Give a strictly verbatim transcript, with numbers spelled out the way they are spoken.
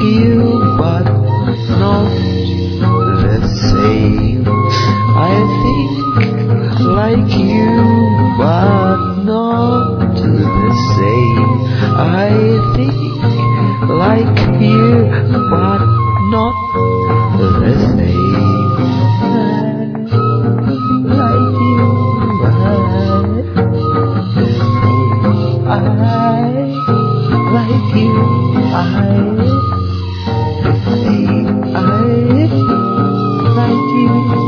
you, but not the same. I think like you, but not the same. I think like you, but not the same. Like you, I, I like you, I, I like you.